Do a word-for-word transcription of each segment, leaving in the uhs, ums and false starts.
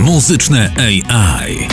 Muzyczne A I.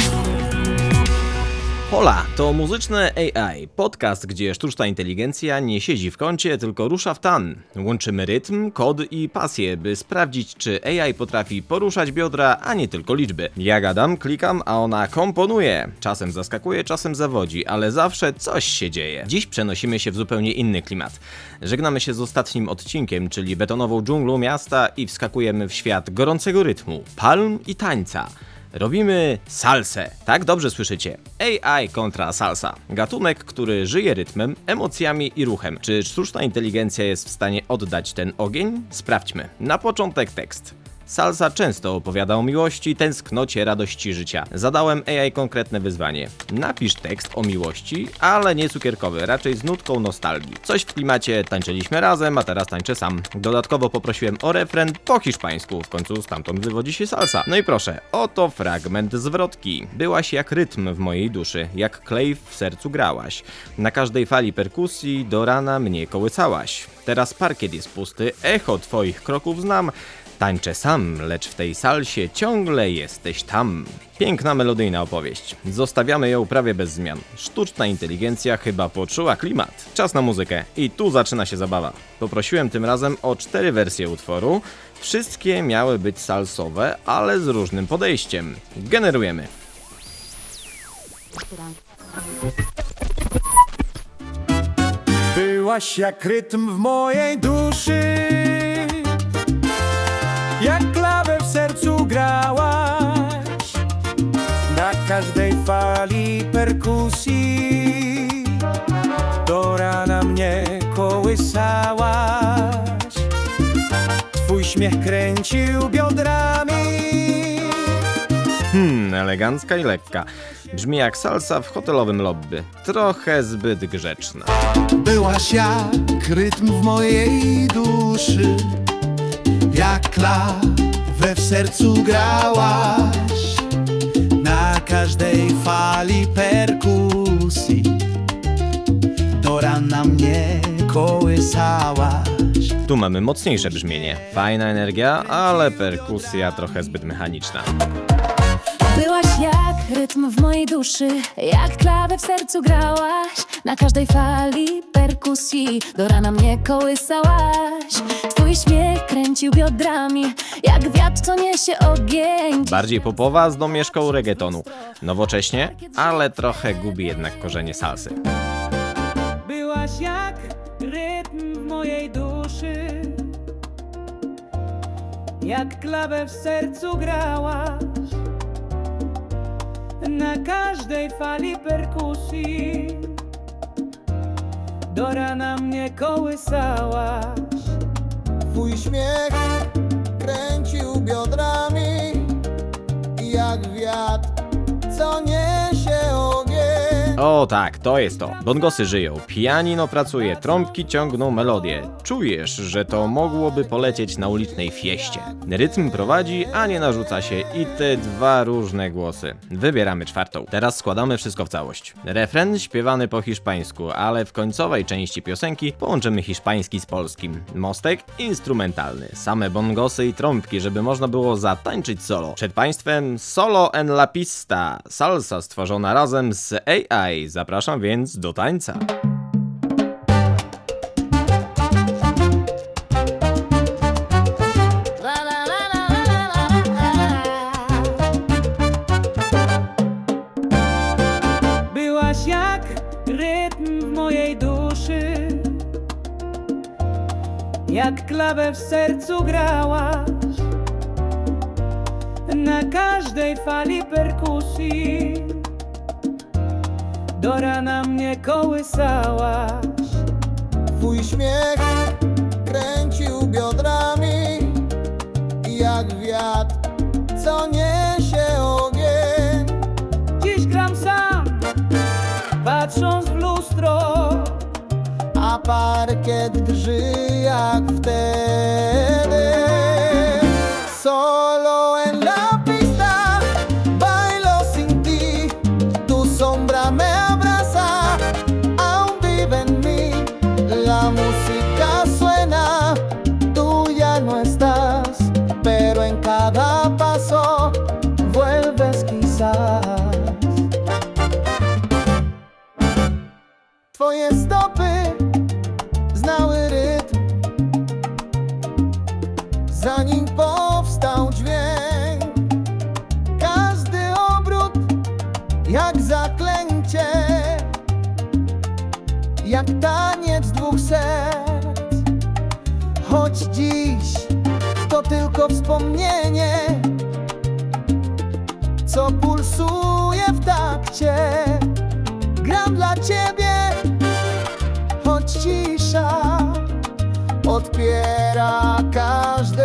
Hola, to Muzyczne A I, podcast, gdzie sztuczna inteligencja nie siedzi w kącie, tylko rusza w tan. Łączymy rytm, kod i pasję, by sprawdzić, czy A I potrafi poruszać biodra, a nie tylko liczby. Ja gadam, klikam, a ona komponuje. Czasem zaskakuje, czasem zawodzi, ale zawsze coś się dzieje. Dziś przenosimy się w zupełnie inny klimat. Żegnamy się z ostatnim odcinkiem, czyli betonową dżunglą miasta i wskakujemy w świat gorącego rytmu, palm i tańca. Robimy salsę. Tak, dobrze słyszycie. A I kontra salsa. Gatunek, który żyje rytmem, emocjami i ruchem. Czy sztuczna inteligencja jest w stanie oddać ten ogień? Sprawdźmy. Na początek tekst. Salsa często opowiada o miłości, tęsknocie, radości życia. Zadałem A I konkretne wyzwanie. Napisz tekst o miłości, ale nie cukierkowy, raczej z nutką nostalgii. Coś w klimacie tańczyliśmy razem, a teraz tańczę sam. Dodatkowo poprosiłem o refren po hiszpańsku, w końcu stamtąd wywodzi się salsa. No i proszę, oto fragment zwrotki. Byłaś jak rytm w mojej duszy, jak klej w sercu grałaś. Na każdej fali perkusji do rana mnie kołysałaś. Teraz parkiet jest pusty, echo twoich kroków znam. Tańczę sam, lecz w tej salsie ciągle jesteś tam. Piękna melodyjna opowieść. Zostawiamy ją prawie bez zmian. Sztuczna inteligencja chyba poczuła klimat. Czas na muzykę. I tu zaczyna się zabawa. Poprosiłem tym razem o cztery wersje utworu. Wszystkie miały być salsowe, ale z różnym podejściem. Generujemy. Byłaś jak rytm w mojej duszy, jak klawę w sercu grałaś, na każdej fali perkusji do rana mnie kołysałaś. Twój śmiech kręcił biodrami. Hmm, elegancka i lekka. Brzmi jak salsa w hotelowym lobby. Trochę zbyt grzeczna. Byłaś jak rytm w mojej duszy, jak klawę w sercu grałaś, na każdej fali perkusji do rana mnie kołysałaś. Tu mamy mocniejsze brzmienie. Fajna energia, ale perkusja trochę zbyt mechaniczna. Byłaś jak rytm w mojej duszy, jak klawę w sercu grałaś, na każdej fali perkusji do rana mnie kołysałaś. Twój śmiech kręcił biodrami, jak wiatr co niesie ogień. Bardziej popowa z domieszką reggaetonu. Nowocześnie, ale trochę gubi jednak korzenie salsy. Byłaś jak rytm w mojej duszy, jak klawę w sercu grałaś, na każdej fali perkusji do rana mnie kołysałaś. Twój śmiech kręcił biodrami, jak wiatr co niesie ogień. O tak, to jest to. Bongosy żyją, pianino pracuje, trąbki ciągną melodię. Czujesz, że to mogłoby polecieć na ulicznej fieście. Rytm prowadzi, a nie narzuca się i te dwa różne głosy. Wybieramy czwartą. Teraz składamy wszystko w całość. Refren śpiewany po hiszpańsku, ale w końcowej części piosenki połączymy hiszpański z polskim. Mostek instrumentalny. Same bongosy i trąbki, żeby można było zatańczyć solo. Przed państwem Solo en la pista. Salsa stworzona razem z A I. Zapraszam więc do tańca. Byłaś jak rytm w mojej duszy, jak klawę w sercu grałaś, na każdej fali perkusji do rana mnie kołysałaś. Twój śmiech kręcił biodrami, jak wiatr co niesie ogień. Dziś gram sam, patrząc w lustro, a parkiet drży jak wtedy. Solo en la pista, bailo sin ti, tu sombra me abraza, aún vive en mí, la música suena, tú ya no estás, pero en cada paso Twoje stopy znały rytm, zanim powstał dźwięk. Każdy obrót jak zaklęcie, jak taniec dwóch serc. Choć dziś to tylko wspomnienie, co pulsuje w takcie. Gram dla ciebie, choć cisza odpiera każdy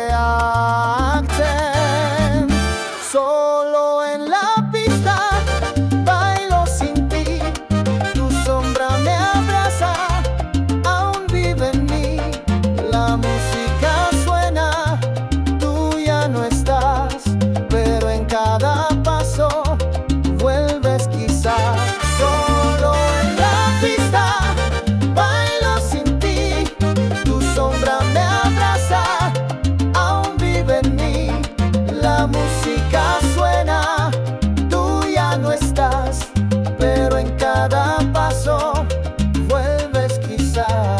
akcent. Solo en la pista bailo sin ti, tu sombra me abraza, aún vive en mí. La música suena, tú ya no estás, pero en cada paso vuelves quizás. Solo en la pista bailo sin ti, tu sombra me abraza, aún vive en mí. La música suena, tú ya no estás, pero en cada paso vuelves quizás.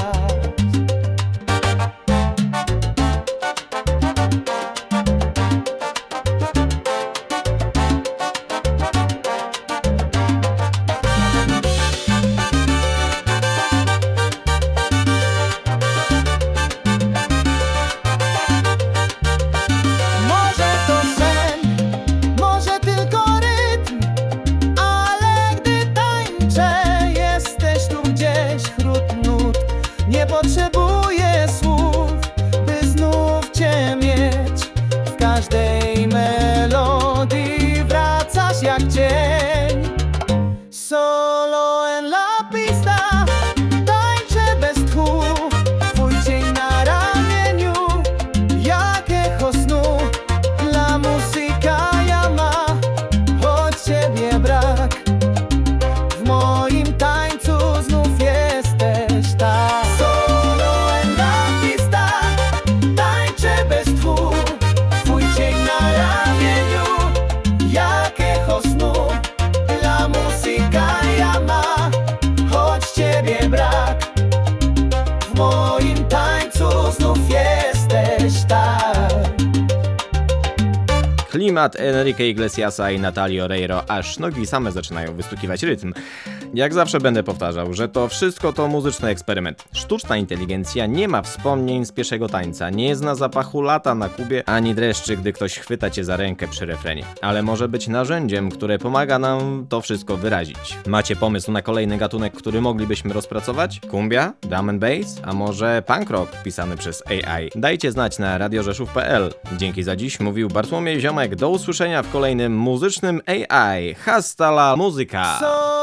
Może to sen, może tylko rytm, ale gdy tańczę, jesteś tu gdzieś wśród nut. Nie potrzebuję słów, by znów cię mieć. W każdej melodii wracasz jak cień. Solo en la pista tańczę bez tchu, twój cień na ramieniu jak echo snu. La música llama, choć ciebie brak, w moim tańcu znów jesteś tak. Solo en la pista tańczę bez tchu, twój cień na ramieniu jak echo snu. La música llama, choć ciebie brak, w moim tańcu znów jesteś tak. Klimat Enrique Iglesiasa i Natalii Oreiro, aż nogi same zaczynają wystukiwać rytm. Jak zawsze będę powtarzał, że to wszystko to muzyczny eksperyment. Sztuczna inteligencja nie ma wspomnień z pierwszego tańca, nie zna zapachu lata na Kubie, ani dreszczy, gdy ktoś chwyta cię za rękę przy refrenie. Ale może być narzędziem, które pomaga nam to wszystko wyrazić. Macie pomysł na kolejny gatunek, który moglibyśmy rozpracować? Kumbia? Drum and bass? A może punk rock pisany przez A I? Dajcie znać na radio rzeszów kropka p l. Dzięki za dziś, mówił Bartłomiej Ziomek. Do usłyszenia w kolejnym muzycznym A I. Hasta la muzyka! So